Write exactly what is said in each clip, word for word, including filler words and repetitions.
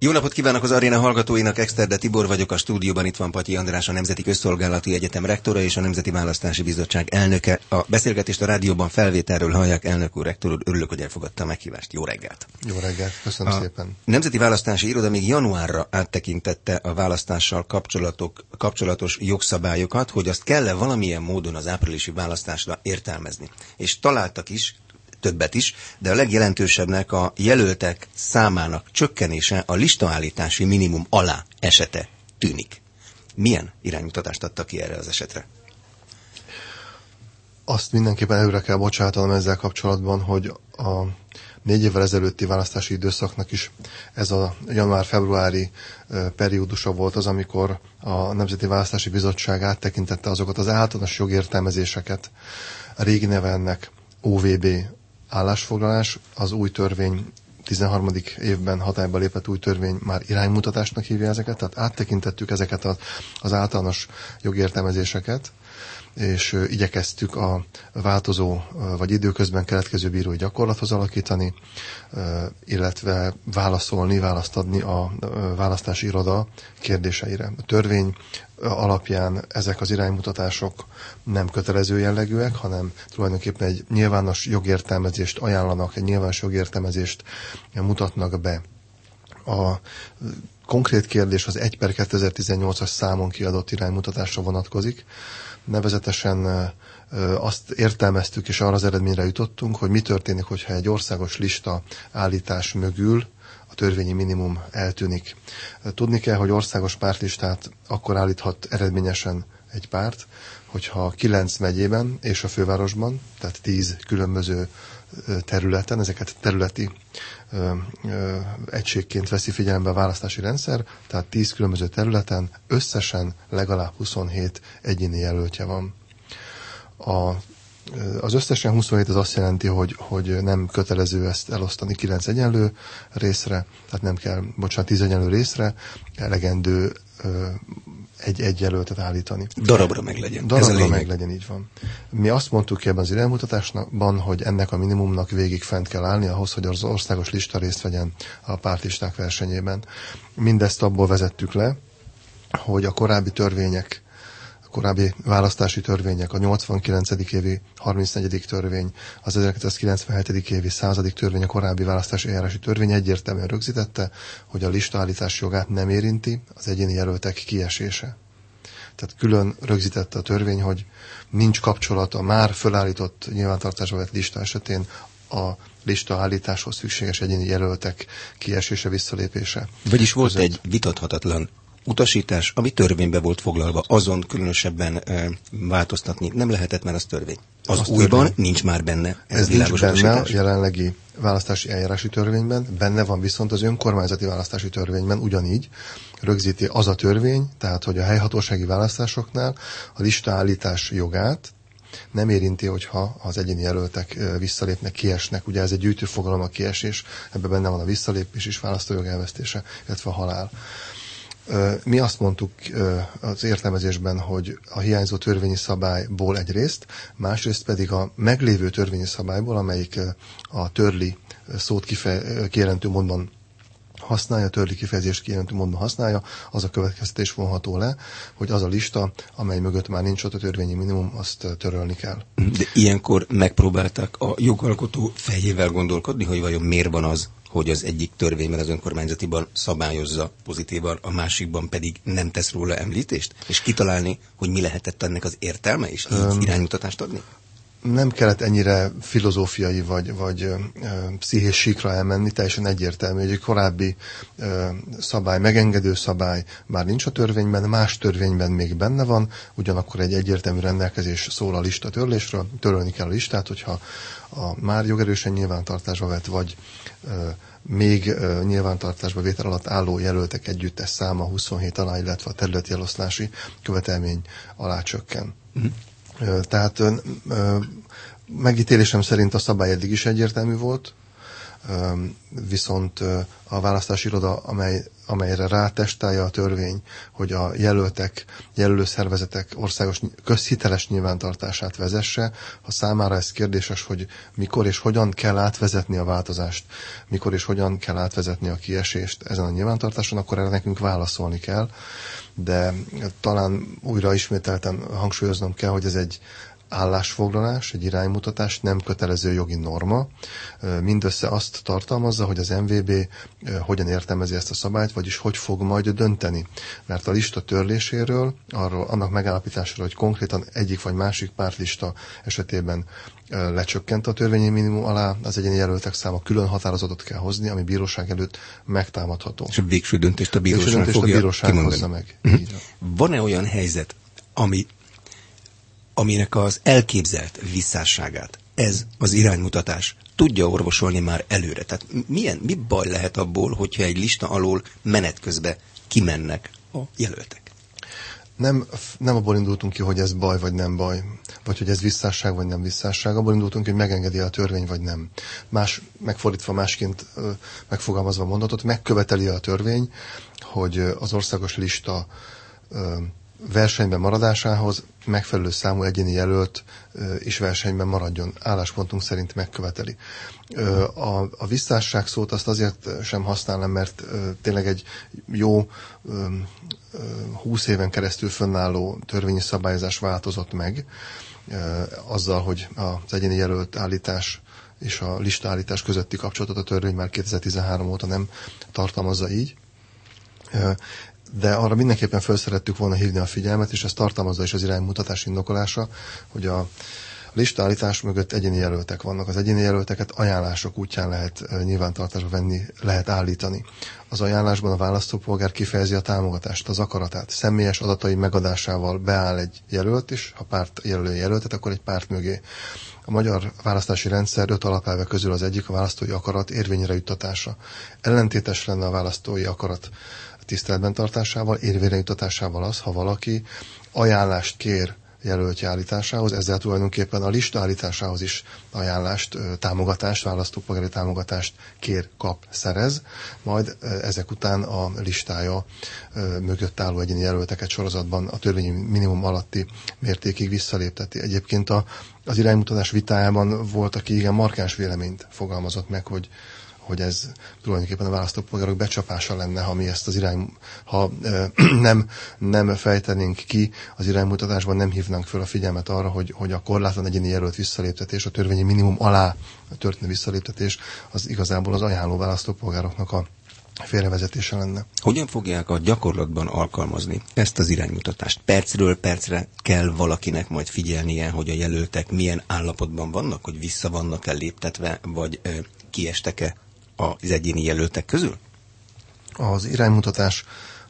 Jó napot kívánok az aréna hallgatóinak, Exterde Tibor vagyok, a stúdióban itt van Patyi András, a Nemzeti Közszolgálati Egyetem rektora és a Nemzeti Választási Bizottság elnöke. A beszélgetést a rádióban felvételről hallják. Elnök úr, rektor úr, örülök, hogy elfogadta a meghívást. Jó reggelt! Jó reggelt, köszönöm a szépen! Nemzeti Választási Iroda még januárra áttekintette a választással kapcsolatok, kapcsolatos jogszabályokat, hogy azt kell-e valamilyen módon az áprilisi választásra értelmezni. És találtak is, többet is, de a legjelentősebbnek a jelöltek számának csökkenése a listaállítási minimum alá esete tűnik. Milyen iránymutatást adtak ki erre az esetre? Azt mindenképpen előre kell bocsátanom ezzel kapcsolatban, hogy a négy évvel ezelőtti választási időszaknak is ez a január-februári periódusa volt az, amikor a Nemzeti Választási Bizottság áttekintette azokat az általános jogértelmezéseket, a régi neve ennek o vé bé állásfoglalás, az új törvény tizenharmadik évben hatályba lépett új törvény már iránymutatásnak hívja ezeket, tehát áttekintettük ezeket az, az általános jogértelmezéseket, és igyekeztük a változó vagy időközben keletkező bírói gyakorlathoz alakítani, illetve válaszolni, választ adni a választási iroda kérdéseire. A törvény alapján ezek az iránymutatások nem kötelező jellegűek, hanem tulajdonképpen egy nyilvános jogértelmezést ajánlanak, egy nyilvános jogértelmezést mutatnak be. A konkrét kérdés az egy per kétezer-tizennyolcas számon kiadott iránymutatásra vonatkozik. Nevezetesen azt értelmeztük, és arra az eredményre jutottunk, hogy mi történik, hogyha egy országos lista állítás mögül a törvényi minimum eltűnik. Tudni kell, hogy országos pártlistát akkor állíthat eredményesen egy párt, hogyha kilenc megyében és a fővárosban, tehát tíz különböző területen, ezeket területi ö, ö, egységként veszi figyelembe a választási rendszer, tehát tíz különböző területen összesen legalább huszonhét egyéni jelöltje van. A, az összesen huszonhét az azt jelenti, hogy, hogy nem kötelező ezt elosztani kilenc egyenlő részre, tehát nem kell, bocsánat, tíz egyenlő részre, elegendő ö, egy, egy jelöltet állítani. Darabra meg legyen. Darabra meg legyen, így van. Mi azt mondtuk ki ebben az iránymutatásban, hogy ennek a minimumnak végig fent kell állni ahhoz, hogy az országos lista részt vegyen a pártlisták versenyében. Mindezt abból vezettük le, hogy a korábbi törvények, a korábbi választási törvények, a nyolcvankilencedik évi harmincnegyedik törvény, az ezerkilencszázkilencvenhetedik évi századik törvény, a korábbi választási eljárási törvény egyértelműen rögzítette, hogy a listaállítás jogát nem érinti az egyéni jelöltek kiesése. Tehát külön rögzítette a törvény, hogy nincs kapcsolat a már fölállított nyilvántartásba vett lista esetén a lista állításhoz szükséges egyéni jelöltek kiesése, visszalépése. Vagyis volt között egy vitathatatlan utasítás, ami törvénybe volt foglalva, azon különösebben e, változtatni nem lehetett, mert az törvény. Az, az újban törvény. Nincs már benne. Ez, ez nincs benne utasítás. A jelenlegi választási eljárási törvényben, benne van viszont az önkormányzati választási törvényben ugyanígy rögzíti az a törvény, tehát hogy a helyhatósági választásoknál a listaállítás jogát nem érinti, hogyha az egyéni jelöltek visszalépnek, kiesnek. Ugye ez egy gyűjtőfogalom, a kiesés, ebben benne van a visszalépés is, választójog elvesztése, illetve a halál. Mi azt mondtuk az értelmezésben, hogy a hiányzó törvényi szabályból egyrészt, másrészt pedig a meglévő törvényi szabályból, amelyik a törli szót kife- kijelentő módban használja, törli kifejezést kijelentő módon használja, az a következtetés vonható le, hogy az a lista, amely mögött már nincs ott a törvényi minimum, azt törölni kell. De ilyenkor megpróbáltak a jogalkotó fejével gondolkodni, hogy vajon miért van az, hogy az egyik törvényben, az önkormányzatiban szabályozza pozitívan, a másikban pedig nem tesz róla említést? És kitalálni, hogy mi lehetett ennek az értelme, és így um, iránymutatást adni? Nem kellett ennyire filozófiai vagy, vagy ö, pszichés síkra elmenni, teljesen egyértelmű, hogy egy korábbi ö, szabály, megengedő szabály már nincs a törvényben, más törvényben még benne van, ugyanakkor egy egyértelmű rendelkezés szól a lista törlésről, törölni kell a listát, hogyha a már jogerősen nyilvántartásba vett, vagy ö, még ö, nyilvántartásba vétel alatt álló jelöltek együttes száma huszonhét alá, illetve a területi eloszlási követelmény alá csökken. Mm. Tehát ö, ö, megítélésem szerint a szabály eddig is egyértelmű volt. viszont a választási iroda, amely, amelyre rátestálja a törvény, hogy a jelöltek, jelölőszervezetek országos közhiteles nyilvántartását vezesse, ha számára ez kérdéses, hogy mikor és hogyan kell átvezetni a változást, mikor és hogyan kell átvezetni a kiesést ezen a nyilvántartáson, akkor erre nekünk válaszolni kell. De talán újra ismételten hangsúlyoznom kell, hogy ez egy állásfoglalás, egy iránymutatás, nem kötelező jogi norma. Mindössze azt tartalmazza, hogy az em vé bé hogyan értelmezi ezt a szabályt, vagyis hogy fog majd dönteni. Mert a lista törléséről, arról, annak megállapításáról, hogy konkrétan egyik vagy másik pártlista esetében lecsökkent a törvényi minimum alá, az egyéni jelöltek száma külön határozatot kell hozni, ami bíróság előtt megtámadható. És a végső döntést a bíróság végső döntést fogja a bíróság kimondani. hozza meg. Uh-huh. Van-e olyan helyzet, ami aminek az elképzelt visszásságát ez az iránymutatás tudja orvosolni már előre? Tehát milyen, mi baj lehet abból, hogyha egy lista alól menet közben kimennek a jelöltek? Nem, nem abból indultunk ki, hogy ez baj vagy nem baj, vagy hogy ez visszásság vagy nem visszásság. Abból indultunk ki, hogy megengedi a törvény vagy nem. Más, megfordítva másként megfogalmazva a mondatot, megköveteli a törvény, hogy az országos lista versenyben maradásához megfelelő számú egyéni jelölt is versenyben maradjon. Álláspontunk szerint megköveteli. A, a visszásság szót azt azért sem használom, mert tényleg egy jó húsz éven keresztül fönnálló törvényi szabályozás változott meg azzal, hogy az egyéni jelölt állítás és a listaállítás közötti kapcsolatot a törvény már kétezer-tizenhárom óta nem tartalmazza így. De arra mindenképpen föl szerettük volna hívni a figyelmet, és ez tartalmazza is az iránymutatás indokolása, hogy a listaállítás mögött egyéni jelöltek vannak. Az egyéni jelölteket ajánlások útján lehet nyilvántartásba venni, lehet állítani. Az ajánlásban a választópolgár kifejezi a támogatást, az akaratát. Személyes adatai megadásával beáll egy jelölt, és ha párt jelölő jelöltet, akkor egy párt mögé. A magyar választási rendszer öt alapelve közül az egyik a választói akarat érvényre juttatása. Ellentétes lenne a választói akarat tiszteletben tartásával, érvényre juttatásával az, ha valaki ajánlást kér jelöltje állításához, ezzel tulajdonképpen a lista állításához is ajánlást, támogatást, választópolgári támogatást kér, kap, szerez, majd ezek után a listája mögött álló egyéni jelölteket sorozatban a törvényi minimum alatti mértékig visszalépteti. Egyébként a, az iránymutatás vitájában volt, aki igen markáns véleményt fogalmazott meg, hogy hogy ez tulajdonképpen a választópolgárok becsapása lenne, ha mi ezt az irány, ha e, nem, nem fejtenénk ki az iránymutatásban, nem hívnánk föl a figyelmet arra, hogy, hogy a korlátlan egyéni jelölt visszaléptetés, a törvényi minimum alá történő visszaléptetés, az igazából az ajánló választópolgároknak a félrevezetése lenne. Hogyan fogják a gyakorlatban alkalmazni ezt az iránymutatást? Percről percre kell valakinek majd figyelnie, hogy a jelöltek milyen állapotban vannak, hogy vissza vannak-e léptetve, vagy e, kiestek-e az egyéni jelöltek közül? Az iránymutatás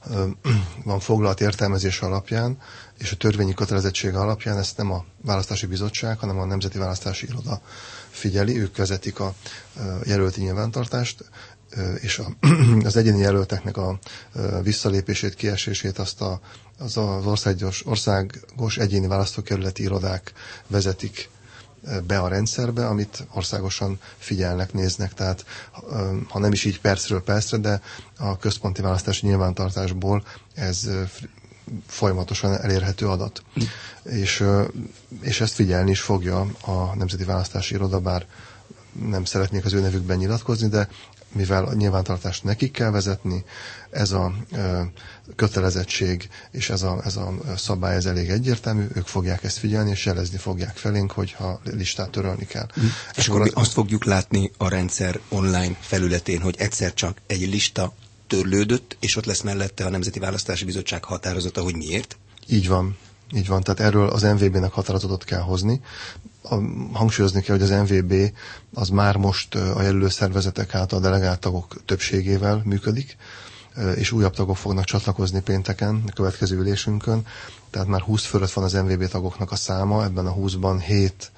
van foglalt értelmezése alapján, és a törvényi kötelezettsége alapján ezt nem a Választási Bizottság, hanem a Nemzeti Választási Iroda figyeli, ők vezetik a jelölti nyilvántartást, és a, az egyéni jelölteknek a visszalépését, kiesését azt a, az, az országos, országos egyéni választókerületi irodák vezetik be a rendszerbe, amit országosan figyelnek, néznek. Tehát ha nem is így percről percre, de a központi választási nyilvántartásból ez folyamatosan elérhető adat. Mm. És, és ezt figyelni is fogja a Nemzeti Választási Iroda, bár nem szeretnék az ő nevükben nyilatkozni, de mivel a nyilvántartást nekik kell vezetni, ez a ö, kötelezettség és ez a, ez a szabály ez elég egyértelmű, ők fogják ezt figyelni, és jelezni fogják felénk, hogyha listát törölni kell. Mm. És akkor az... azt fogjuk látni a rendszer online felületén, hogy egyszer csak egy lista törlődött, és ott lesz mellette a Nemzeti Választási Bizottság határozata, hogy miért? Így van. Így van, tehát erről az em vé bé-nek határozatot kell hozni. A, hangsúlyozni kell, hogy az em vé bé az már most a jelölő szervezetek által delegált tagok többségével működik, és újabb tagok fognak csatlakozni pénteken, a következő ülésünkön. Tehát már húsz fölött van az em vé bé tagoknak a száma, ebben a húszban hét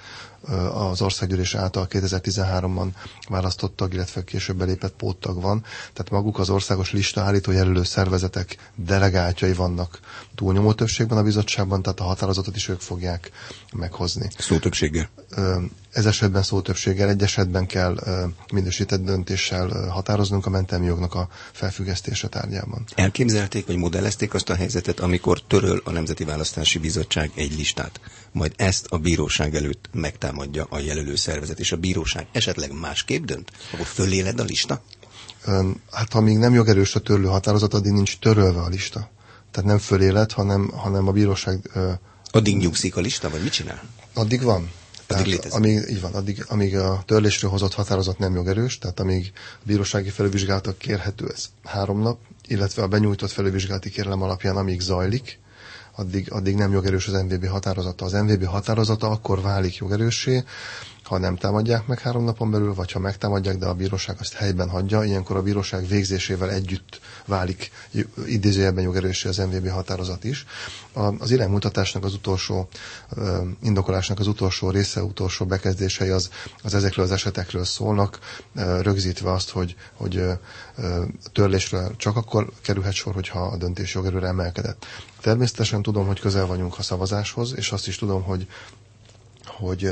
az országgyűlés által kétezer-tizenháromban választott tag, illetve később belépett póttag van. Tehát maguk az országos lista állító jelölő szervezetek delegáltjai vannak túlnyomó többségben a bizottságban, tehát a határozatot is ők fogják meghozni. Szótöbbséggel? Ez esetben szótöbbséggel, egy esetben kell minősített döntéssel határoznunk a mentelmi jognak a felfüggesztése tárgyában. Elképzelték, vagy modellezték azt a helyzetet, amikor töröl a Nemzeti Választási Bizottság egy listát, majd ezt a bíróság előtt megtámadja a jelölő szervezet, és a bíróság esetleg másképp dönt? Akkor föléled a lista? Hát ha még nem jogerős a törlő határozat, addig nincs törölve a lista. Tehát nem föléled, hanem, hanem a bíróság... Addig nyugszik a lista, vagy mit csinál? Addig van. Addig tehát, amíg, így van, addig, amíg a törlésről hozott határozat nem jogerős, tehát amíg a bírósági felülvizsgálatok kérhető, ez három nap, illetve a benyújtott felülvizsgálati kérelem alapján, amíg zajlik, addig, addig nem jogerős az em vé bé határozata. Az em vé bé határozata akkor válik jogerőssé, ha nem támadják meg három napon belül, vagy ha megtámadják, de a bíróság azt helyben hagyja, ilyenkor a bíróság végzésével együtt válik idézőjelben jogerőssé az em vé bé határozat is. Az iránymutatásnak az utolsó, indokolásnak az utolsó része, utolsó bekezdései az, az ezekről az esetekről szólnak, rögzítve azt, hogy, hogy törlésről csak akkor kerülhet sor, hogyha a döntés jogerőre emelkedett. Természetesen tudom, hogy közel vagyunk a szavazáshoz, és azt is tudom, hogy hogy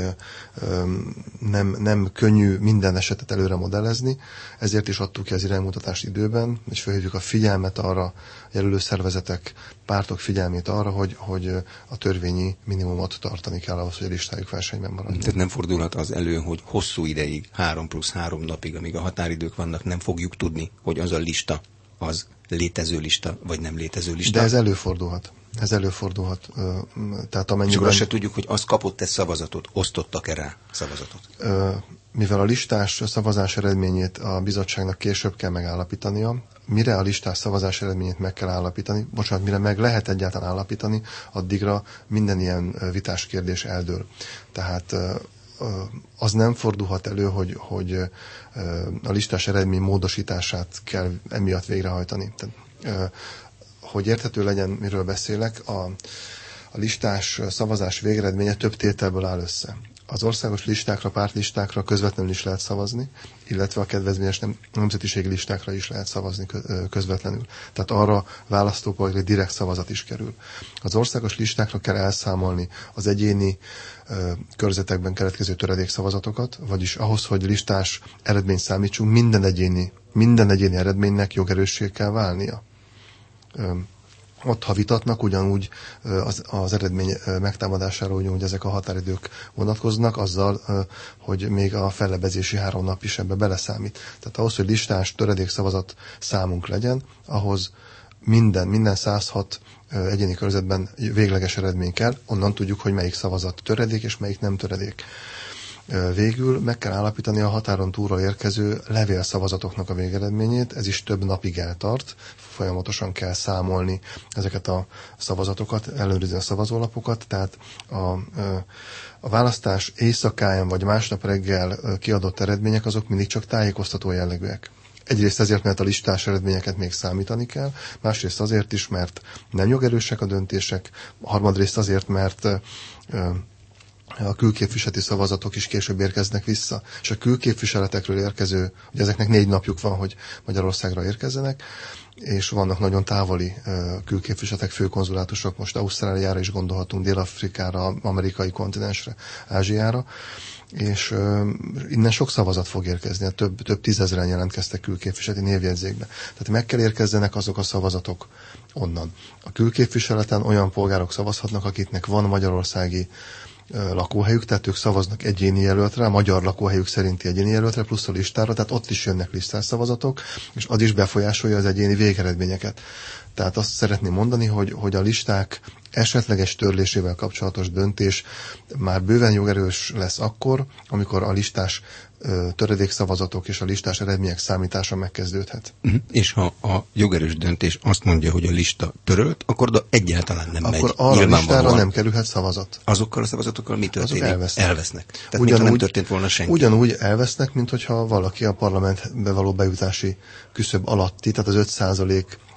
nem, nem könnyű minden esetet előre modellezni, ezért is adtuk ki az iránymutatást időben, és felhívjuk a figyelmet arra, a jelölő szervezetek, pártok figyelmét arra, hogy, hogy a törvényi minimumot tartani kell ahhoz, hogy a listájuk versenyben maradjon. Tehát nem fordulhat az elő, hogy hosszú ideig, három plusz három napig, amíg a határidők vannak, nem fogjuk tudni, hogy az a lista az létező lista, vagy nem létező lista. De ez előfordulhat. Ez előfordulhat. Tehát amennyiben... Csak azt se tudjuk, hogy az kapott-e szavazatot, osztottak-e rá szavazatot? Mivel a listás szavazás eredményét a bizottságnak később kell megállapítania, mire a listás szavazás eredményét meg kell állapítani, bocsánat, mire meg lehet egyáltalán állapítani, addigra minden ilyen vitás kérdés eldől. Tehát az nem fordulhat elő, hogy, hogy a listás eredmény módosítását kell emiatt végrehajtani. Tehát, hogy érthető legyen, miről beszélek, a, a listás szavazás végeredménye több tételből áll össze. Az országos listákra, pártlistákra közvetlenül is lehet szavazni, illetve a kedvezményes nem, nemzetiségi listákra is lehet szavazni közvetlenül. Tehát arra választópolgári direkt szavazat is kerül. Az országos listákra kell elszámolni az egyéni ö, körzetekben keletkező töredékszavazatokat, vagyis ahhoz, hogy listás eredményt számítsunk, minden egyéni, minden egyéni eredménynek jogerőssé kell válnia. Ö, Ott, ha vitatnak, ugyanúgy az, az eredmény megtámadására, ugyanúgy ezek a határidők vonatkoznak, azzal, hogy még a fellebezési három nap is ebbe beleszámít. Tehát ahhoz, hogy listás töredékszavazat számunk legyen, ahhoz minden, minden száz hat egyéni körzetben végleges eredmény kell, onnan tudjuk, hogy melyik szavazat töredék és melyik nem töredék. Végül meg kell állapítani a határon túlra érkező levélszavazatoknak a végeredményét, ez is több napig eltart, folyamatosan kell számolni ezeket a szavazatokat, ellenőrizni a szavazólapokat, tehát a, a választás éjszakáján vagy másnap reggel kiadott eredmények azok mindig csak tájékoztató jellegűek. Egyrészt ezért, mert a listás eredményeket még számítani kell, másrészt azért is, mert nem jogerősek a döntések, harmadrészt azért, mert a külképviseleti szavazatok is később érkeznek vissza, és a külképviseletekről érkező, ugye ezeknek négy napjuk van, hogy Magyarországra érkezzenek, és vannak nagyon távoli uh, külképviseletek, főkonzulátusok, most Ausztráliára is gondolhatunk, Dél-Afrikára, amerikai kontinensre, Ázsiára, és uh, innen sok szavazat fog érkezni, több, több tízezren jelentkeztek külképviseleti névjegyzékbe. Tehát meg kell érkezzenek azok a szavazatok onnan. A külképviseleten olyan polgárok szavazhatnak, akiknek van magyarországi lakóhelyük, tehát ők szavaznak egyéni jelöltre, a magyar lakóhelyük szerinti egyéni jelöltre, plusz a listára, tehát ott is jönnek listás szavazatok, és az is befolyásolja az egyéni végeredményeket. Tehát azt szeretném mondani, hogy, hogy a listák esetleges törlésével kapcsolatos döntés már bőven jogerős lesz akkor, amikor a listás töredékszavazatok és a listás eredmények számítása megkezdődhet. Uh-huh. És ha a jogerős döntés azt mondja, hogy a lista törölt, akkor de egyáltalán nem akkor megy. Akkor arra listára nem kerülhet szavazat. Azokkal a szavazatokkal mi történik? Azok elvesznek. elvesznek. Tehát ugyanúgy, nem történt volna senki. Ugyanúgy elvesznek, mint hogyha valaki a parlamentbe való bejutási küszöb alatti, tehát az öt százalék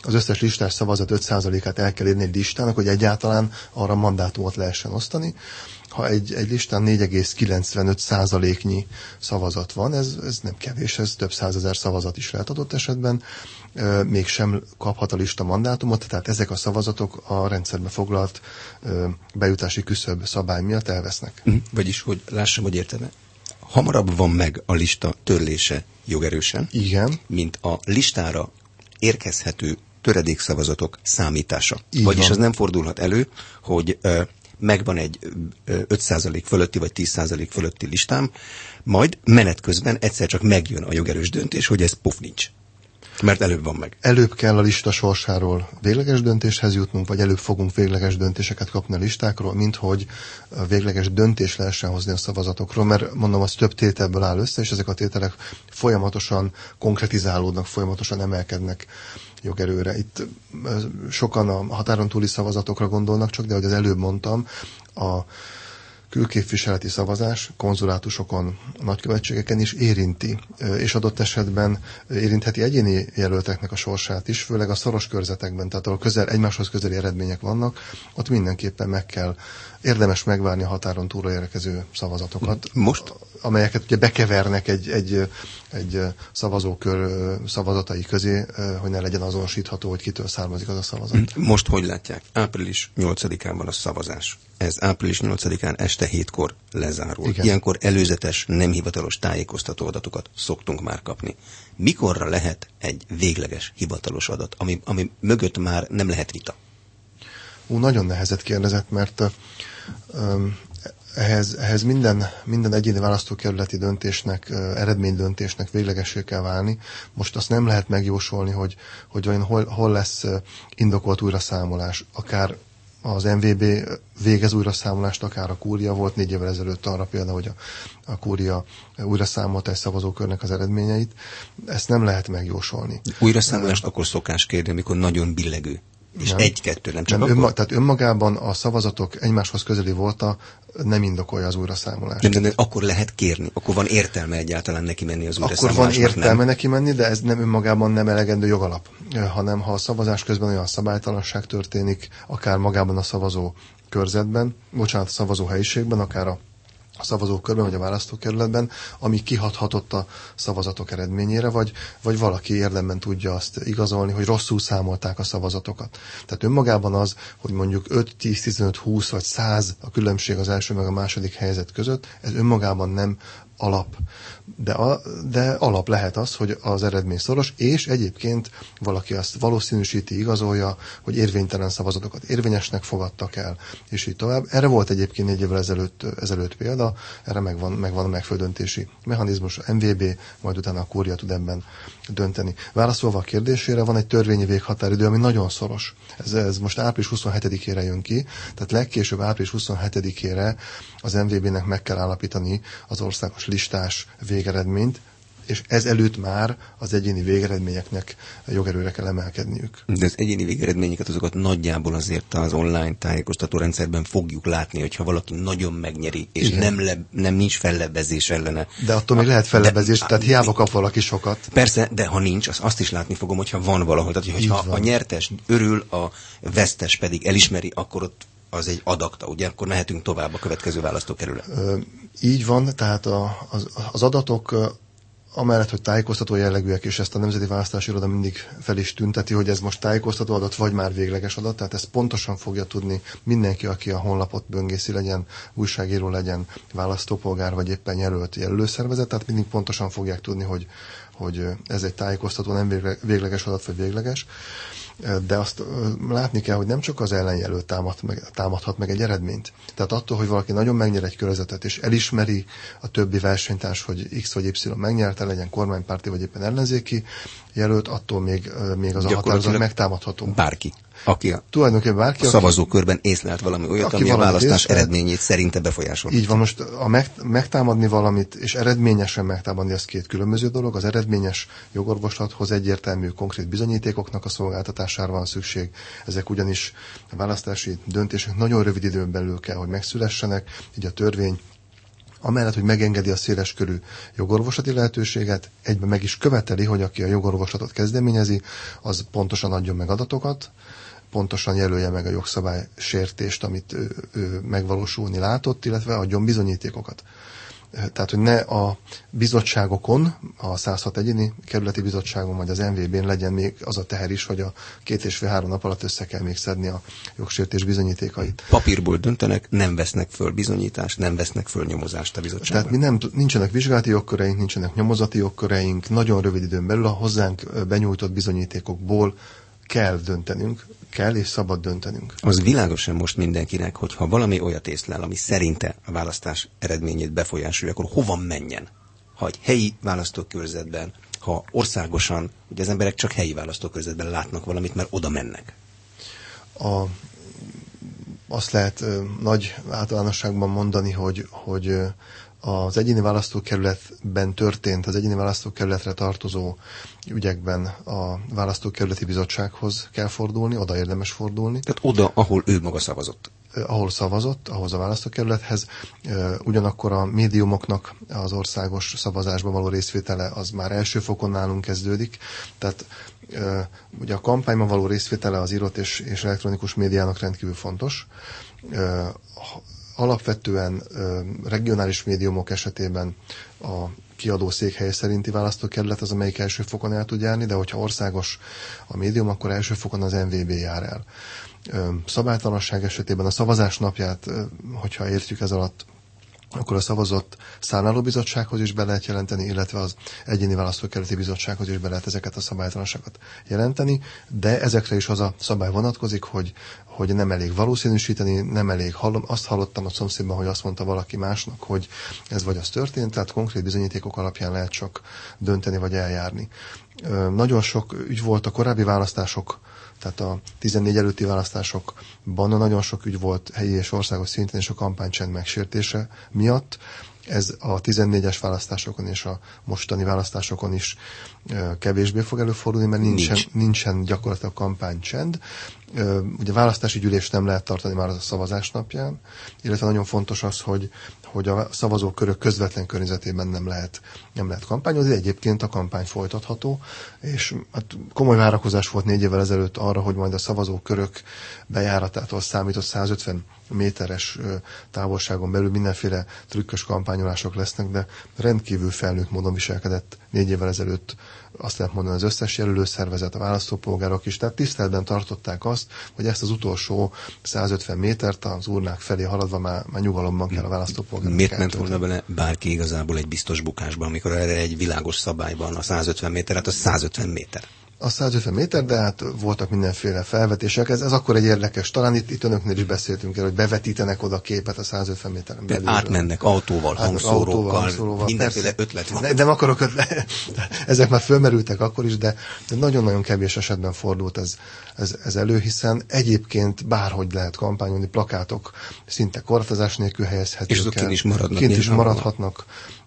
az összes listás szavazat öt százalékát el kell érni egy listának, hogy egyáltalán arra mandátumot lehessen osztani. Ha egy, egy listán négy egész kilencvenöt százaléknyi szavazat van, ez, ez nem kevés, ez több százezer szavazat is lehet adott esetben, e, mégsem kaphat a lista mandátumot, tehát ezek a szavazatok a rendszerbe foglalt e, bejutási küszöb szabály miatt elvesznek. Uh-huh. Vagyis, hogy lássam, hogy értem, hamarabb van meg a lista törlése jogerősen, igen, mint a listára érkezhető töredékszavazatok számítása. Így Vagyis van. az nem fordulhat elő, hogy ö, megvan egy öt százalék fölötti vagy tíz százalék fölötti listám, majd menet közben egyszer csak megjön a jogerős döntés, hogy ez puf nincs. Mert előbb van meg. Előbb kell a lista sorsáról végleges döntéshez jutnunk, vagy előbb fogunk végleges döntéseket kapni a listákról, mint hogy végleges döntés lehessen hozni a szavazatokról, mert mondom, az több tételből áll össze, és ezek a tételek folyamatosan konkretizálódnak, folyamatosan emelkednek jogerőre. Itt sokan a határon túli szavazatokra gondolnak csak, de ahogy az előbb mondtam, a külképviseleti szavazás konzulátusokon, nagykövetségeken is érinti, és adott esetben érintheti egyéni jelölteknek a sorsát is, főleg a szoros körzetekben, tehát ahol közel, egymáshoz közeli eredmények vannak, ott mindenképpen meg kell, érdemes megvárni a határon túlra érkező szavazatokat, Most? amelyeket ugye bekevernek egy, egy, egy szavazókör szavazatai közé, hogy ne legyen azonosítható, hogy kitől származik az a szavazat. Most hogy látják? április nyolcadikán van a szavazás. Ez április nyolcadikán este hétkor lezárul. Igen. Ilyenkor előzetes, nem hivatalos tájékoztató adatokat szoktunk már kapni. Mikorra lehet egy végleges, hivatalos adat, ami, ami mögött már nem lehet vita? Ú, nagyon nehezet kérdezett, mert um, ehhez, ehhez minden, minden egyéni választókerületi döntésnek, uh, eredménydöntésnek véglegessé kell válni. Most azt nem lehet megjósolni, hogy, hogy olyan hol, hol lesz uh, indokolt újraszámolás, akár az em vé bé végez újraszámolást, akár a kúria volt négy évvel ezelőtt arra például, hogy a, a kúria újraszámolta egy szavazókörnek az eredményeit. Ezt nem lehet megjósolni. Újraszámolást uh, akkor szokás kérni, amikor nagyon billegő. És nem. egy-kettő, nem csak nem, akkor? Önma, tehát önmagában a szavazatok egymáshoz közeli volta nem indokolja az újraszámolást. Nem, de, de akkor lehet kérni, akkor van értelme egyáltalán neki menni az újraszámolásnak. Akkor van értelme nem? neki menni, de ez nem önmagában nem elegendő jogalap, hanem ha a szavazás közben olyan szabálytalanság történik, akár magában a szavazó körzetben, bocsánat, a szavazó helyiségben, akár a a szavazókörben, vagy a választókerületben, ami kihathatott a szavazatok eredményére, vagy, vagy valaki érdemben tudja azt igazolni, hogy rosszul számolták a szavazatokat. Tehát önmagában az, hogy mondjuk öt, tíz, tizenöt, húsz vagy száz a különbség az első meg a második helyzet között, ez önmagában nem alap. De, a, de alap lehet az, hogy az eredmény szoros, és egyébként valaki azt valószínűsíti, igazolja, hogy érvénytelen szavazatokat érvényesnek fogadtak el, és így tovább. Erre volt egyébként négy évvel ezelőtt, ezelőtt példa, erre megvan, megvan a megföldöntési mechanizmus, a em vé bé, majd utána a kúria tud ebben dönteni. Válaszolva a kérdésére, van egy törvényi véghatáridő, ami nagyon szoros. Ez, ez most április huszonhetedikére jön ki, tehát legkésőbb április huszonhetedikére az em vé bének meg kell állapítani az országos listás végeredményt, és ez előtt már az egyéni végeredményeknek jogerőre kell emelkedniük. De az egyéni végeredményeket azokat nagyjából azért az online tájékoztató rendszerben fogjuk látni, hogyha valaki nagyon megnyeri, és nem, le, nem nincs fellebbezés ellene. De attól még lehet fellebbezés, tehát hiába kap valaki sokat. Persze, de ha nincs, az azt is látni fogom, hogyha van valahol. Tehát, hogyha a nyertes örül, a vesztes pedig elismeri, akkor ott az egy adakta, ugye? Akkor mehetünk tovább a következő választókerület. Így van, tehát a, az, az adatok amellett, hogy tájékoztató jellegűek, és ezt a Nemzeti Választási Iroda mindig fel is tünteti, hogy ez most tájékoztató adat, vagy már végleges adat, tehát ezt pontosan fogja tudni mindenki, aki a honlapot böngészi, legyen újságíró, legyen választópolgár, vagy éppen jelölt jelölőszervezet, tehát mindig pontosan fogják tudni, hogy, hogy ez egy tájékoztató, nem végleges adat, vagy végleges. De azt látni kell, hogy nem csak az ellenjelölt támad meg, támadhat meg egy eredményt. Tehát attól, hogy valaki nagyon megnyer egy körzetet, és elismeri a többi versenytárs, hogy X vagy Y megnyerte, legyen kormánypárti vagy éppen ellenzéki jelölt, attól még, még az a határozat megtámadható. Bárki. Aki a, Tulajdonképpen bárki, a szavazókörben észlelt valami olyat, ami a választás észlelt, eredményét szerinte befolyásolja. Így van, most a meg, megtámadni valamit, és eredményesen megtámadni, az két különböző dolog. Az eredményes jogorvoslathoz egyértelmű, konkrét bizonyítékoknak a szolgáltatására van szükség. Ezek ugyanis a választási döntések nagyon rövid időn belül kell, hogy megszülessenek, így a törvény amellett, hogy megengedi a széleskörű jogorvoslati lehetőséget, egyben meg is követeli, hogy aki a jogorvoslatot kezdeményezi, az pontosan adjon meg adatokat, pontosan jelölje meg a jogszabály sértést, amit ő, ő megvalósulni látott, illetve adjon bizonyítékokat. Tehát, hogy ne a bizottságokon, a száz hat egyéni kerületi bizottságon, vagy az em vé bén legyen még az a teher is, hogy a két és fél három nap alatt össze kell még szedni a jogsértés bizonyítékait. Papírból döntenek, nem vesznek föl bizonyítást, nem vesznek föl nyomozást a bizottságban. Tehát mi nem, nincsenek vizsgálati jogköreink, nincsenek nyomozati jogköreink, nagyon rövid időn belül a hozzánk benyújtott bizonyítékokból kell döntenünk, kell és szabad döntenünk. Az világosan most mindenkinek, hogy ha valami olyat észlel, ami szerinte a választás eredményét befolyásolja, akkor hova menjen? Ha egy helyi választókörzetben, ha országosan, ugye az emberek csak helyi választókörzetben látnak valamit, mert oda mennek. A, azt lehet ö, nagy általánosságban mondani, hogy, hogy ö, az egyéni választókerületben történt, az egyéni választókerületre tartozó ügyekben a választókerületi bizottsághoz kell fordulni, oda érdemes fordulni. Tehát oda, ahol ő maga szavazott. Ahol szavazott, ahhoz a választókerülethez. Ugyanakkor a médiumoknak az országos szavazásban való részvétele az már első fokon nálunk kezdődik. Tehát ugye a kampányban való részvétele az írott és, és elektronikus médiának rendkívül fontos. Alapvetően regionális médiumok esetében a kiadó székhelye szerinti választókerület az, amelyik első fokon el tud járni, de hogyha országos a médium, akkor első fokon az em vé bé jár el. Szabálytalanság esetében a szavazás napját, hogyha értjük ez alatt, akkor a szavazott számlálóbizottsághoz is be lehet jelenteni, illetve az egyéni választókerületi bizottsághoz is be lehet ezeket a szabálytalanságokat jelenteni, de ezekre is az a szabály vonatkozik, hogy, hogy nem elég valószínűsíteni, nem elég, hallom, azt hallottam a szomszédban, hogy azt mondta valaki másnak, hogy ez vagy az történt, tehát konkrét bizonyítékok alapján lehet csak dönteni vagy eljárni. Nagyon sok ügy volt a korábbi választások, tehát a tizennégy előtti választásokban nagyon sok ügy volt helyi és országos szinten és a kampánycsend megsértése miatt. Ez a tizennégyes választásokon és a mostani választásokon is kevésbé fog előfordulni, mert nincsen, Nincs. nincsen gyakorlatilag kampánycsend. Ugye választási gyűlést nem lehet tartani már a szavazás napján, illetve nagyon fontos az, hogy, hogy a szavazókörök közvetlen környezetében nem lehet, nem lehet kampányozni, egyébként a kampány folytatható, és hát komoly várakozás volt négy évvel ezelőtt arra, hogy majd a szavazókörök bejáratától számított százötven méteres távolságon belül mindenféle trükkös kampányolások lesznek, de rendkívül felnőtt módon viselkedett négy évvel ezelőtt, azt lehet mondani, az összes jelölőszervezet, a választópolgárok is, tehát tiszteletben tartották azt, hogy ezt az utolsó százötven métert az urnák felé haladva már, már nyugalomban kell a választópolgárok. Miért ment volna bele bárki igazából egy biztos bukásba, amikor erre egy világos szabályban a százötven méter, hát a százötven méter? A százötven méter, de hát voltak mindenféle felvetések. Ez, ez akkor egy érdekes. Talán itt, itt önöknél is beszéltünk el, hogy bevetítenek oda képet a százötven méteren belül. Átmennek autóval, hangszórókkal, autóval, hangszóróval, mindenféle persze, ötlet van. De, nem akarok ötlet. Ezek már fölmerültek akkor is, de, de nagyon-nagyon kevés esetben fordult ez, ez, ez elő, hiszen egyébként bárhogy lehet kampányolni, plakátok szinte korlátozás nélkül helyezhetők. És azok kint is maradnak. Kint is maradhatnak.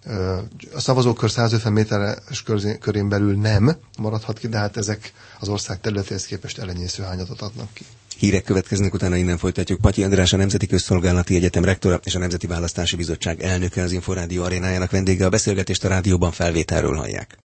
A szavazókör százötven méteres körén belül nem maradhat ki, de hát ezek az ország területéhez képest elenyésző hányatot adnak ki. Hírek következnek, utána innen folytatjuk. Patyi András, a Nemzeti Közszolgálati Egyetem rektora és a Nemzeti Választási Bizottság elnöke, az Inforádió arénájának vendége. A beszélgetést a rádióban felvételről hallják.